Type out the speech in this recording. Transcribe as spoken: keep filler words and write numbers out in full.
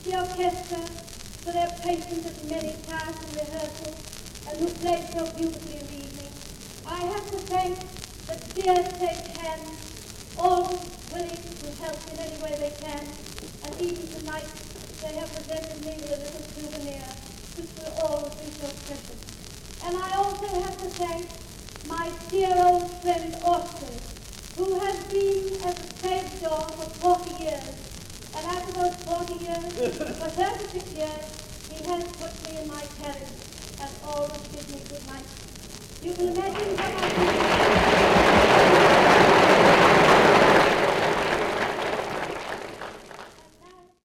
the orchestra for their patience at many times in rehearsal, and who played so beautifully in the evening. I have to thank the dear safe hands, always willing to help in any way they can, and even tonight they have presented me with a little souvenir, which will always be so precious. And I also have to thank my dear old friend Orson, who has been at the stage door for forty years. And after those forty years, for thirty-six years, he has put me in my carriage and always gives me good night. You can imagine what I